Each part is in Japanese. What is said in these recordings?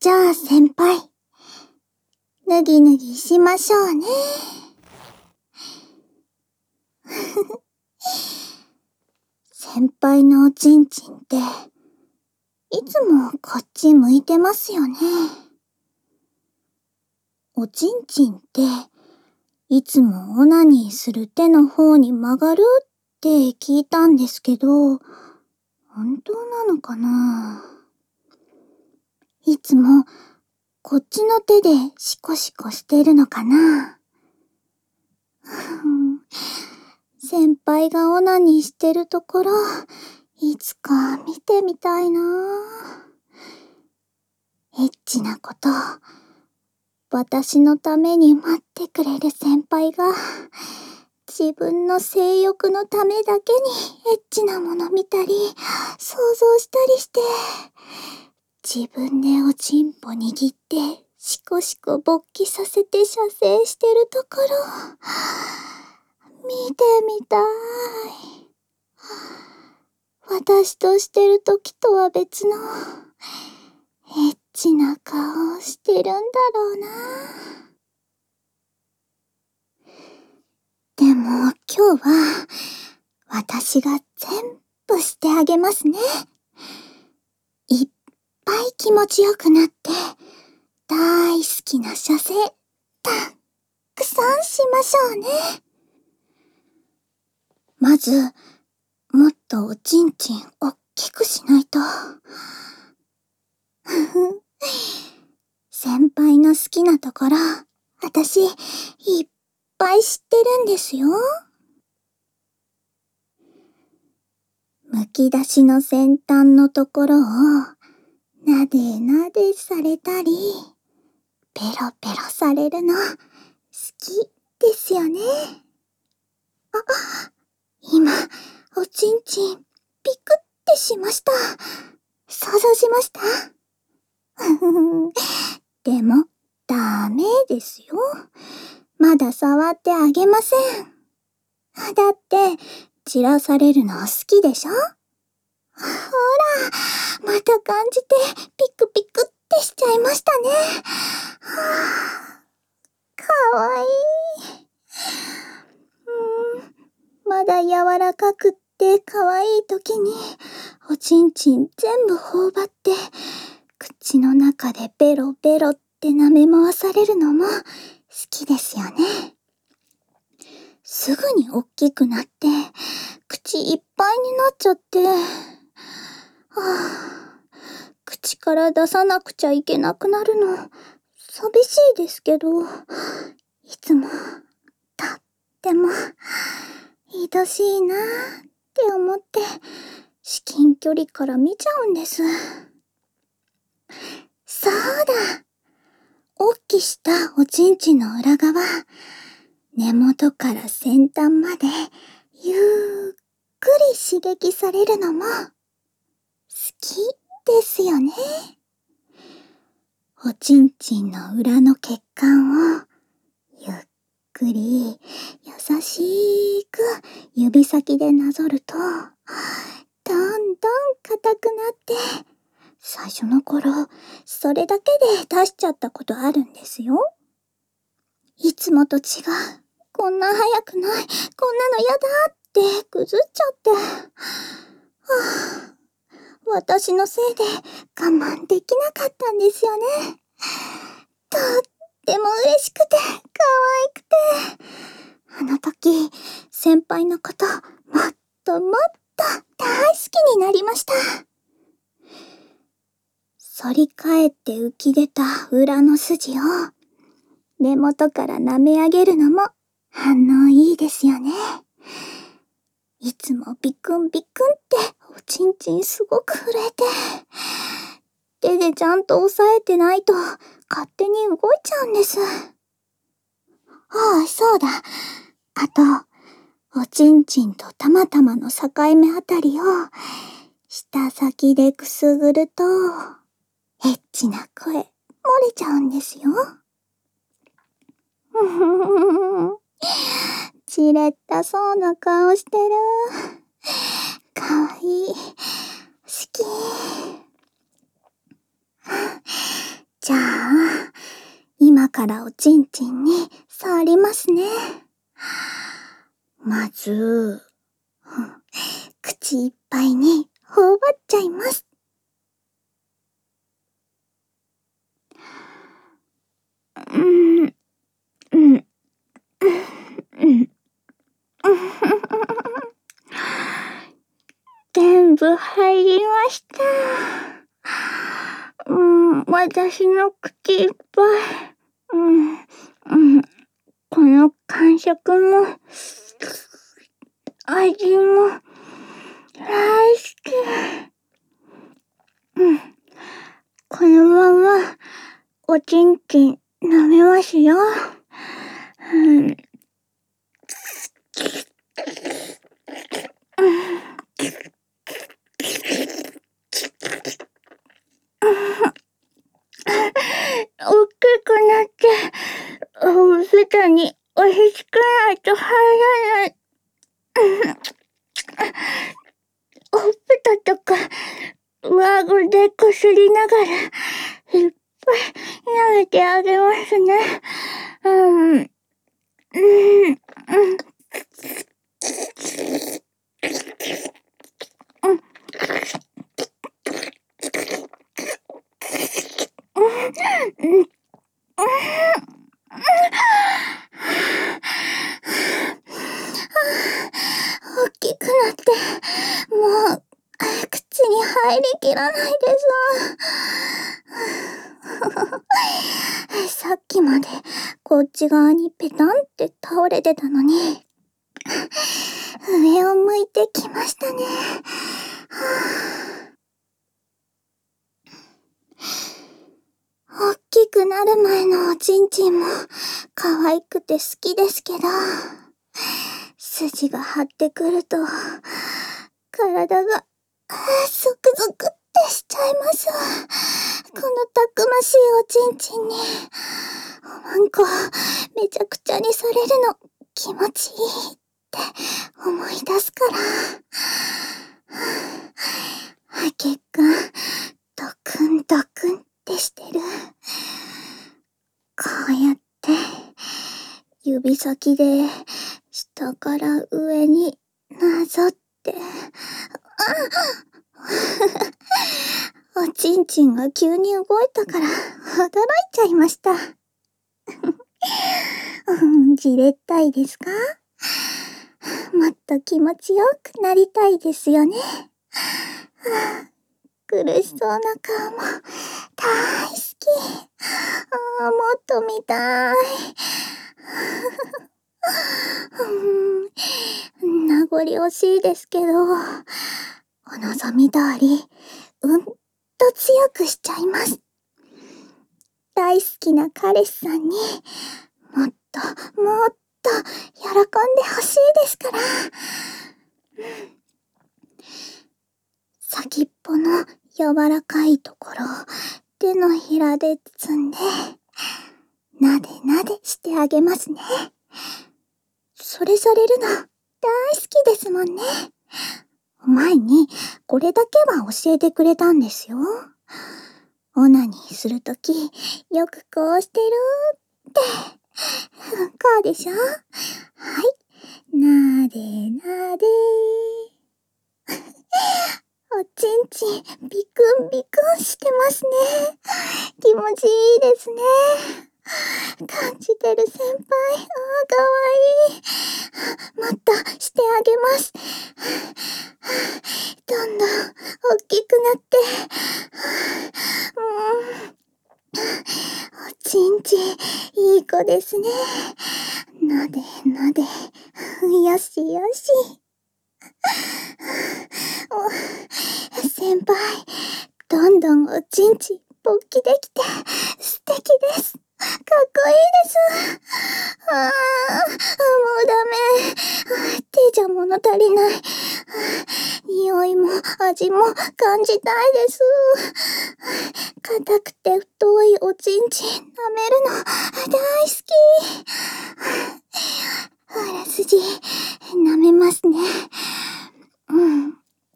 じゃあ先輩、ぬぎぬぎしましょうね。先輩のおちんちんって、いつもこっち向いてますよね。おちんちんって、いつもオナニーする手の方に曲がるって聞いたんですけど、本当なのかな？いつもこっちの手でシコシコしてるのかな？先輩がオナニーしてるところ、いつか見てみたいな。エッチなこと、私のために待ってくれる先輩が、自分の性欲のためだけにエッチなもの見たり、想像したりして、自分でおちんぽ握って、シコシコ勃起させて射精してるところ、見てみたい。私としてる時とは別の、エッチな顔をしてるんだろうな。でも今日は、私が全部してあげますね。いっぱい気持ちよくなって、大好きな射精、たくさんしましょうね。まず、もっとおちんちんおっきくしないと。先輩の好きなところ、私、いっぱい知ってるんですよ。むき出しの先端のところを、なでなでされたり、ペロペロされるの、好きですよね。今、おちんちん、ピクってしました。想像しました？でも、ダメですよ。まだ触ってあげません。だって、散らされるの好きでしょ？ほら、また感じて、ピクピクってしちゃいましたね。かわいい。まだ柔らかくってかわいい時に、おちんちん全部頬張って、口の中でベロベロって舐め回されるのも好きですよね。すぐにおっきくなって、口いっぱいになっちゃって、口から出さなくちゃいけなくなるの、寂しいですけど、いつも、とっても、愛しいなーって思って、至近距離から見ちゃうんです。そうだ！おっきしたおちんちんの裏側、根元から先端まで、ゆっくり刺激されるのも、好きですよね。おちんちんの裏の血管を、ゆっくり、優しく指先でなぞると、どんどん硬くなって、最初の頃、それだけで出しちゃったことあるんですよ。いつもと違う。こんな早くない。こんなのやだってぐずっちゃって。私のせいで我慢できなかったんですよね。とっても嬉しくて、可愛くて。あの時、先輩のこと、もっともっと大好きになりました。反り返って浮き出た裏の筋を、根元から舐め上げるのも反応いいですよね。いつもビクンビクンっておちんちんすごく震えて、手でちゃんと押さえてないと勝手に動いちゃうんです。そうだ。あと、おちんちんとたまたまの境目あたりを舌先でくすぐると、エッチな声漏れちゃうんですよ。じれったそうな顔してる。かわいい。好き。ちじゃあ、今からおちんちんに触りますね。まず、口いっぱいに頬張っちゃいます。全部入りました。私の口いっぱい。この感触も、味も、大好き。このまま、おちんちん舐めますよ。大きくなって、ほっぺたに押し付けないと入らない。ほっぺたとか、上顎でこすりながら、いっぱい舐めてあげますね。大きくなって、もう、口に入りきらないです。さっきまで、こっち側にペタンって倒れてたのに、上を向いてきましたね。大きくなる前のおちんちんも可愛くて好きですけど、筋が張ってくると、体が、ゾクゾクってしちゃいます。このたくましいおちんちんに、おまんこ、めちゃくちゃにされるの気持ちいいって思い出すから。血管、ドクンドクンってしてる。こうやって、指先で、下から上になぞって、おちんちんが急に動いたから驚いちゃいました。じれったいですか？もっと気持ちよくなりたいですよね。苦しそうな顔も大好き。もっと見たい。名残惜しいですけど、お望み通り、と強くしちゃいます。大好きな彼氏さんに、もっと、もっと、喜んでほしいですから。先っぽの柔らかいところ、手のひらで包んで、なでなでしてあげますね。それされるの、大好きですもんね。前に、これだけは教えてくれたんですよ。オナニーするとき、よくこうしてるって。こうでしょ？はい。なでなで。おちんちん、ビクンビクンしてますね。気持ちいいですね。感じてる先輩、かわいい。もっとしてあげます。どんどん大きくなって。おちんちん、いい子ですね。なでなで、よしよし。先輩、どんどんおちんちん勃起できて素敵です。かっこいいです。もうダメ。手じゃ物足りない。匂いも味も感じたいです。硬くて太いおちんちん舐めるの大好き。裏筋舐めますね。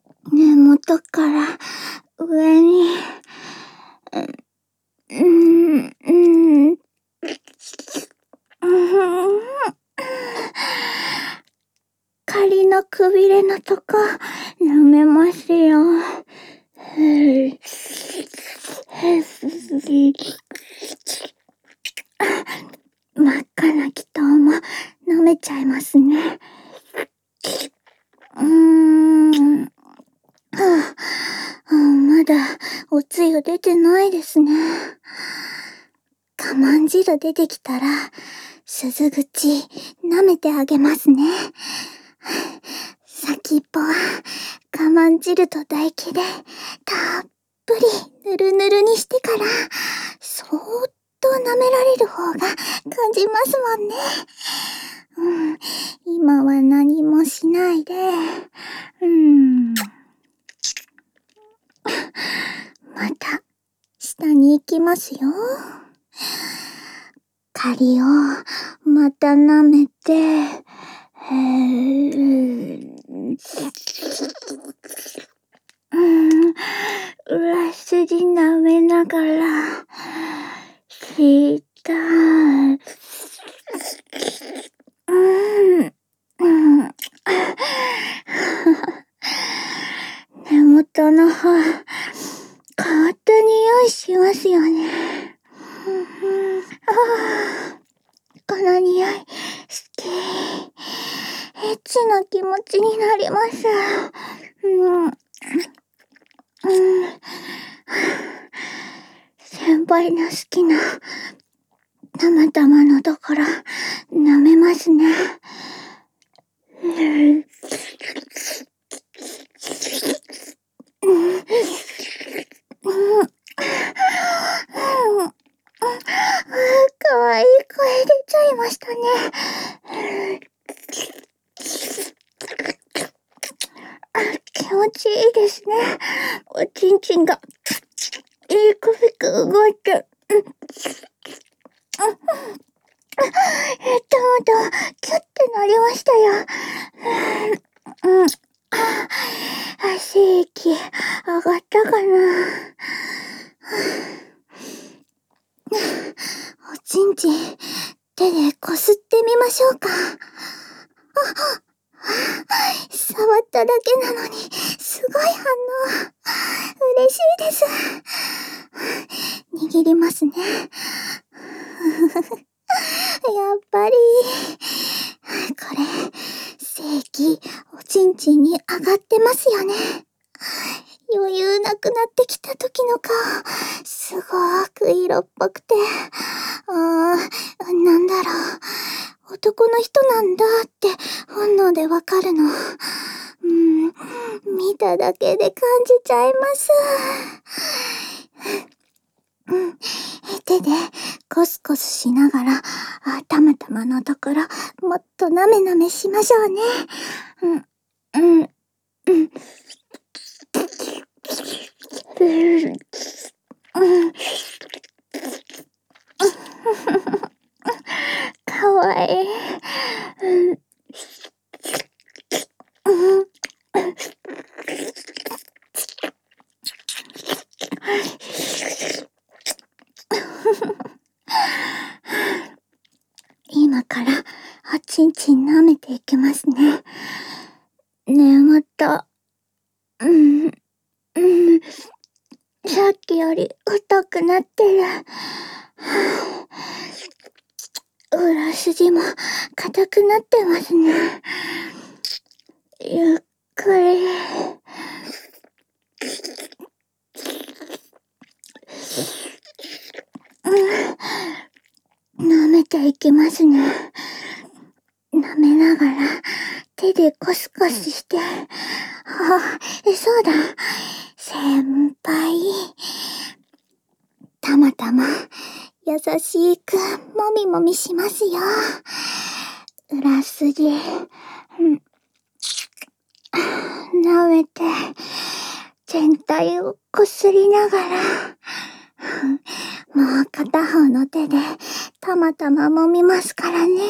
根元から上に、 真っ赤な祈祷も舐めちゃいますね。まだおつゆ出てないですね。我慢汁出てきたら、鈴口舐めてあげますね。先っぽは我慢汁と唾液でたっぷりぬるぬるにしてから、そーっと舐められる方が感じますもんね。今は何もしないで、また下に行きますよ。仮をまた舐めて、裏筋舐めながら、下、根元の方、変わった匂いしますよね。この匂い、好き。エッチな気持ちになります。先輩の好きな、たまたまのところ、舐めますね。かわいい声出ちゃいましたね。気持ちいいですね。おちんちんが、いくびく動いて、キュッてなりましたよ。足息、上がったかな。おちんちん、手でこすってみましょうか。触っただけなのに、すごい反応。嬉しいです。握りますね。やっぱり、これ、正規、おちんちんに上がってますよね。余裕なくなってきた時の顔、すごく色っぽくて、なんだろう、男の人なんだって本能でわかるの。見ただけで感じちゃいます。手でコスコスしながら、たまたまのところ、もっとなめなめしましょうね。かわいい。今からおちんちん舐めていきますね。根元、さっきより太くなってる。裏筋も硬くなってますね。ゆっくり。舐めていきますね。舐めながら手でコスコスして。そうだ。先輩。たまたま優しくもみもみしますよ。裏筋。舐めて全体をこすりながら、もう片方の手でたまたま揉みますからね。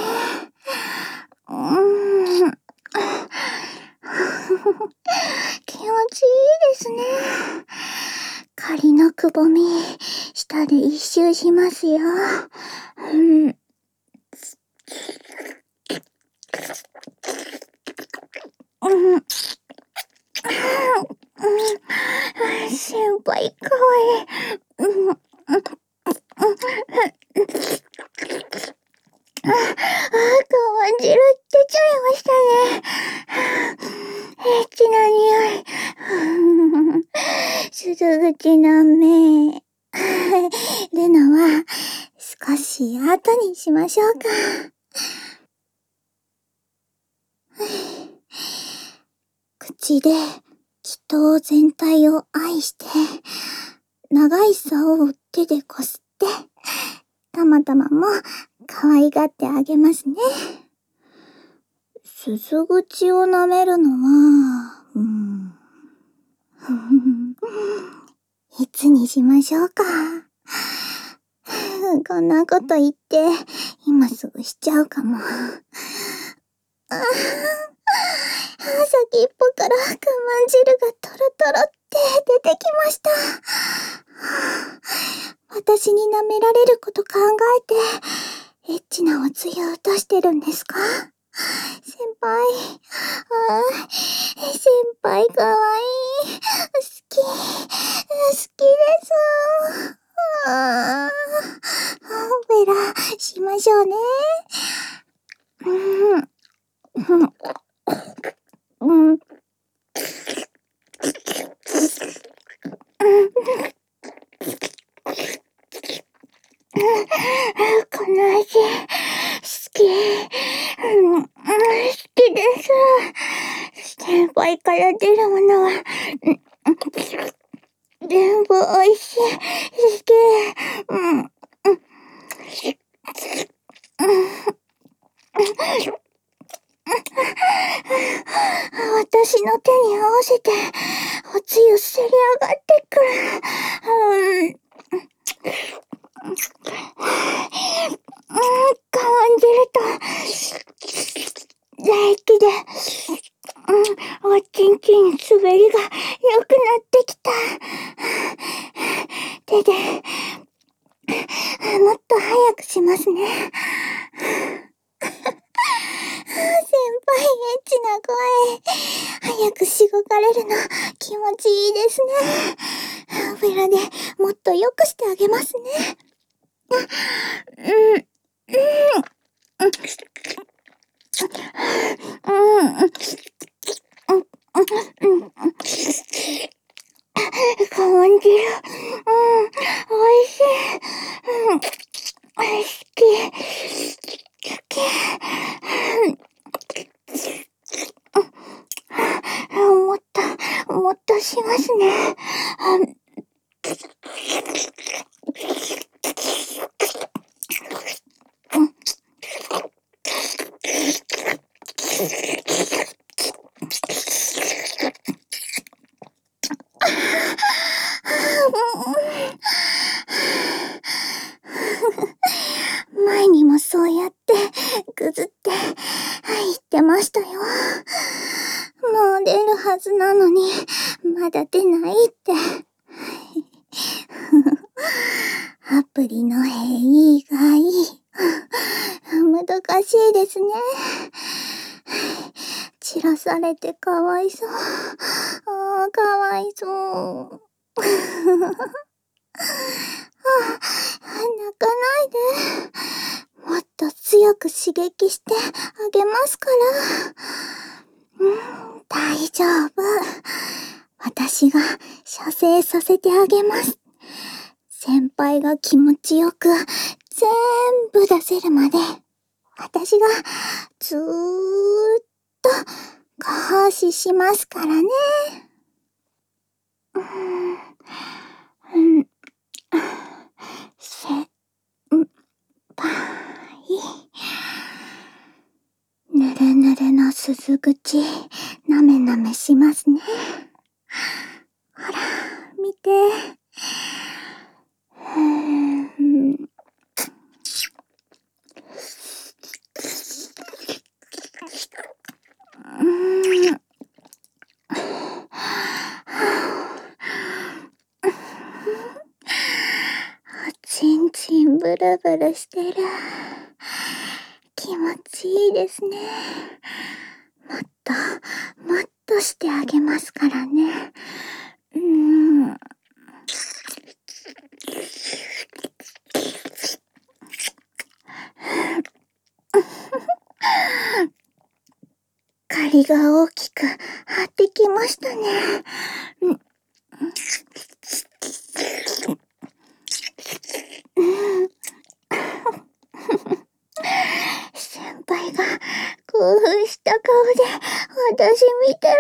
気持ちいいですね。仮のくぼみ、下で一周しますよ。先輩かわいい。 し後にしましょうか。口で祈祷全体を愛して、長い竿を手でこすって、たまたまも可愛がってあげますね。鈴口を舐めるのは、いつにしましょうか。こんなこと言って、今すぐしちゃうかも。先っぽから我慢汁がトロトロって出てきました。私に舐められること考えて、エッチなおつゆを出してるんですか？先輩。先輩かわいい。好きです。ベラしましょうね。この味、好きです。先輩から出るものは、全部美味しい。好き。私の手に合わせて、おつゆせり上がってくる。感じると、唾液で、おちんちん滑りが良くなってきた。手で、もっと早くしますね。先輩エッチな声。早くしごかれるの気持ちいいですね。ベラでもっと良くしてあげますね。感じる。美味しい。好き。もっとしますね。前にもそうやってぐずって言ってましたよ。もう出るはずなのにまだ出ないって。アプリの弊害。難しいですね。散らされてかわいそう。かわいそう。泣かないで。もっと強く刺激してあげますから。大丈夫。私が射精させてあげます。先輩が気持ちよく全部出せるまで、私がずーっと監視しますからね。先輩。ぬるぬるの鈴口、なめなめしますね。ほら、見て。おちんちんブルブルしてる。気持ちいいですね。もっとしてあげますからね。借りが大きく張ってきましたね。 で私見て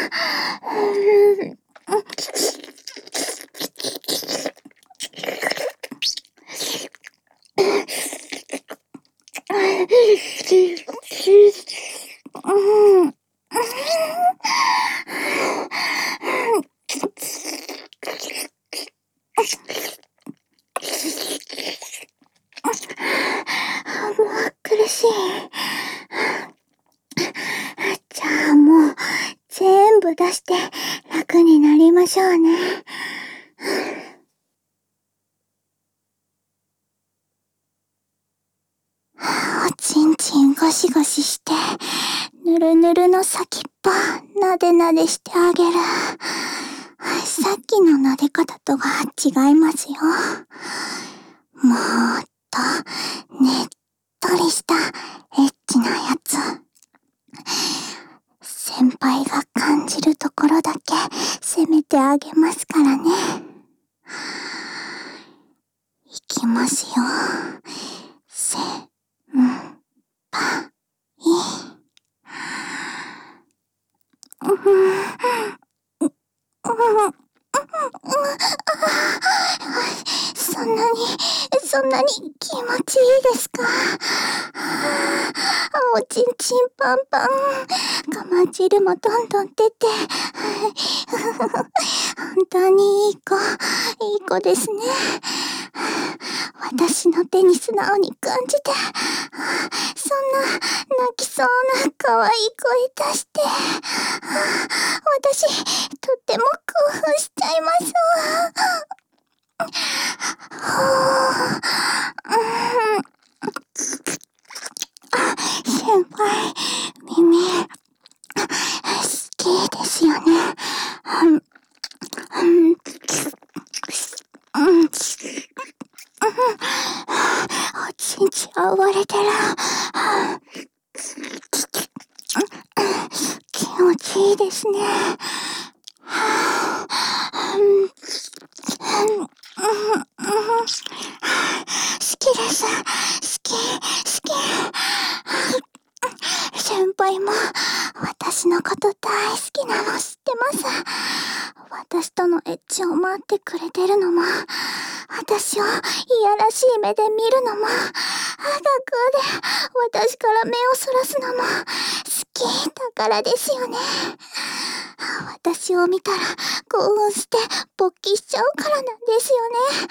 る。苦しい。じゃあもう全部出して楽になりましょうね。おちんちんゴシゴシして、ぬるぬるの先っぽなでなでしてあげる。さっきの撫で方とは違いますよ。もっとねっとりしたエッチなやつ。先輩が感じるところだけ攻めてあげますからね。いきますよ。せんぱい。そんなに気持ちいいですか？おちんちんパンパン。我慢汁もどんどん出て。本当にいい子ですね。私の手に素直に感じて、そんな泣きそうな可愛い声出して、私とっても興奮しちゃいます。先輩、耳、好きですよね。おちんちん割れてる。気持ちいいですね。好きです。好き。先輩も私のこと大好きなの知ってます。私とのエッチを待ってくれてるのも、私をいやらしい目で見るのも、学校で私から目をそらすのも好きだからですよね。私を見たら興奮して勃起しちゃうからなんですよね。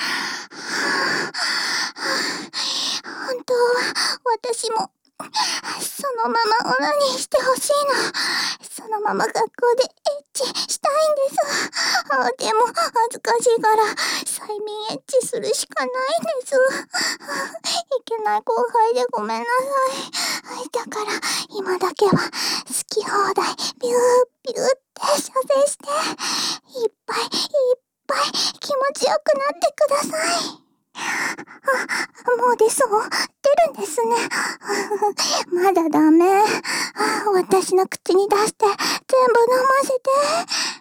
本当は私もそのままオナニーしてほしいの。そのまま学校でエッチしたいんです。でも恥ずかしいから催眠エッチするしかないんです。いけない後輩でごめんなさい。だから今だけは好き放題ビュービューって射精していっぱい気持ちよくなってください。もう出るんですね。まだダメ。私の口に出して全部飲ませて。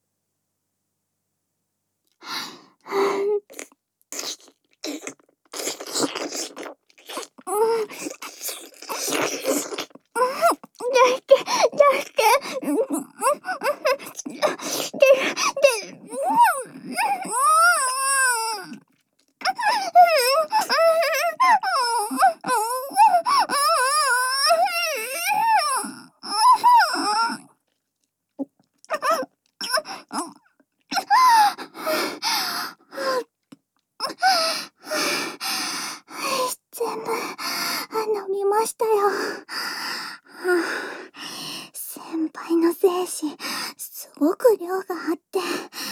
出して。全部飲みましたよ。先輩の精子すごく量があって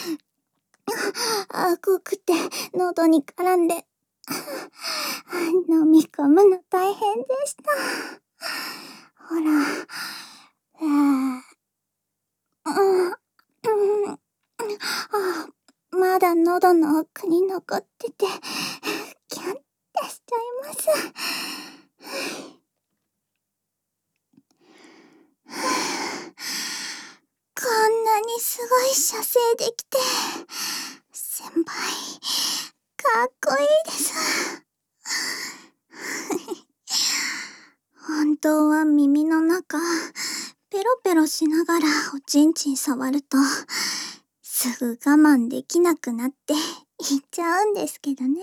濃くて喉に絡んで飲み込むの大変でした。ほら、まだ喉の奥に残っててキュンってしちゃいます。こんなにすごい射精できて先輩かっこいいです。本当は耳の中ペロペロしながらおちんちん触ると、すぐ我慢できなくなって言っちゃうんですけどね。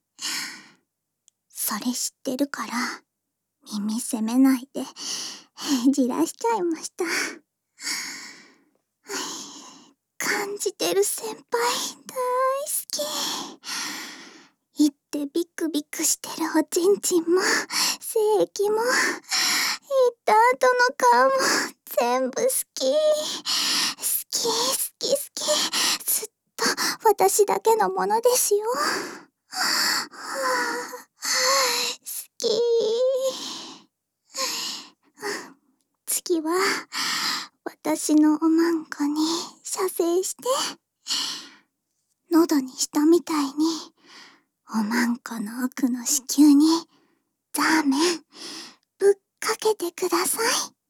それ知ってるから、耳責めないで、じらしちゃいました。感じてる先輩、大好き。言ってビクビクしてるおちんちんも、精液も、言った後の顔も、全部好き。好き、好き、好き。ずっと私だけのものですよ。好き。次は、私のおまんこに射精して、喉にしたみたいに、おまんこの奥の子宮に、ザーメン、ぶっかけてください。